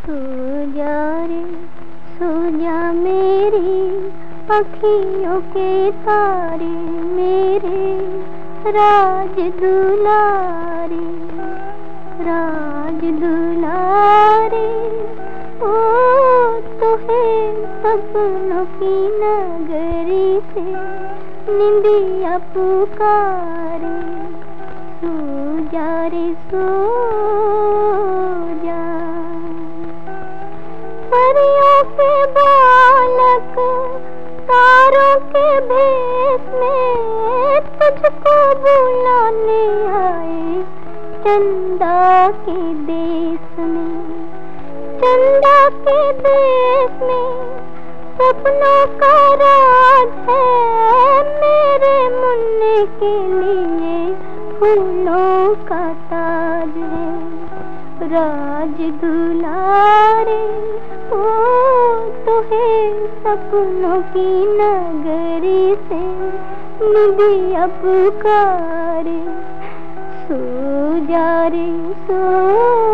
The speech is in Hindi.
सो जा रे सो जा मेरी अखियों के तारे, मेरे राज दुलारे, राज दुलारे। ओ तो है सपनों की नगरी से निंदिया पुकारे, सो जा रे सो जा। परियों के बालक तारों के भेष में तुझको बुलाने आए, चंदा के देश में, चंदा के देश में। सपनों का राज है मेरे मुन्ने के लिए, फूलों का ताज है राज दुलारे। ओ तो है सपनों की नगरी से निंदिया पुकारे, सो जा रे सो